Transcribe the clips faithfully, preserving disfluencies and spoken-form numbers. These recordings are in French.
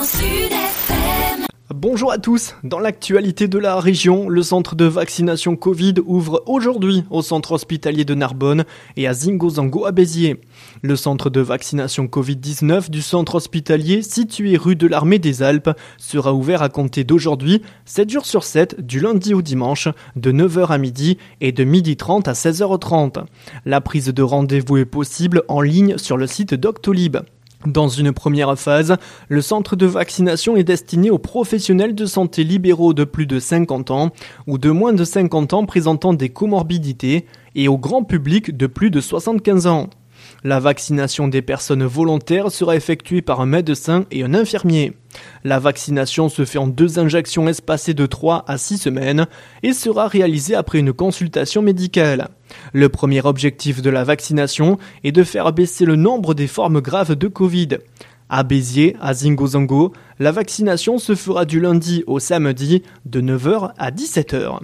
Grand Sud F M. Bonjour à tous, dans l'actualité de la région, le centre de vaccination Covid ouvre aujourd'hui au centre hospitalier de Narbonne et à Zingo-Zango à Béziers. Le centre de vaccination covid dix-neuf du centre hospitalier situé rue de l'Armée des Alpes sera ouvert à compter d'aujourd'hui, sept jours sur sept, du lundi au dimanche, de neuf heures à midi et de midi trente à seize heures trente. La prise de rendez-vous est possible en ligne sur le site Doctolib. Dans une première phase, le centre de vaccination est destiné aux professionnels de santé libéraux de plus de cinquante ans ou de moins de cinquante ans présentant des comorbidités et au grand public de plus de soixante-quinze ans. La vaccination des personnes volontaires sera effectuée par un médecin et un infirmier. La vaccination se fait en deux injections espacées de trois à six semaines et sera réalisée après une consultation médicale. Le premier objectif de la vaccination est de faire baisser le nombre des formes graves de Covid. À Béziers, à Zingo-Zango, la vaccination se fera du lundi au samedi de neuf heures à dix-sept heures.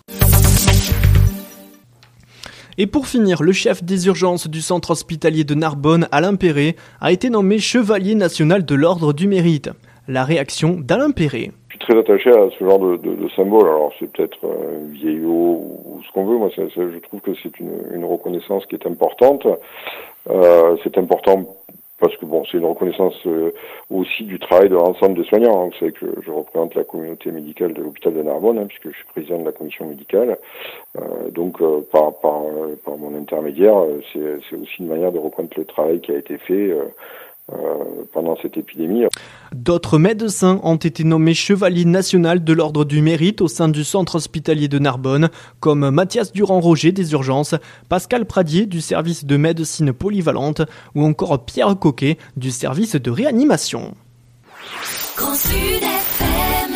Et pour finir, le chef des urgences du centre hospitalier de Narbonne, Alain Perret, a été nommé chevalier national de l'ordre du mérite. La réaction d'Alain Perret. Je suis très attaché à ce genre de, de, de symbole. Alors c'est peut-être euh, vieillot ou, ou ce qu'on veut. Moi, ça, ça, je trouve que c'est une, une reconnaissance qui est importante. Euh, c'est important parce que bon, c'est une reconnaissance euh, aussi du travail de l'ensemble des soignants. Hein. Vous savez que je représente la communauté médicale de l'hôpital de Narbonne, hein, puisque je suis président de la commission médicale. Euh, donc, euh, par, par, par mon intermédiaire, c'est, c'est aussi une manière de reconnaître le travail qui a été fait euh, euh, pendant cette épidémie. D'autres médecins ont été nommés chevaliers national de l'ordre du mérite au sein du centre hospitalier de Narbonne, comme Mathias Durand-Roger des urgences, Pascal Pradier du service de médecine polyvalente ou encore Pierre Coquet du service de réanimation. Grand Sud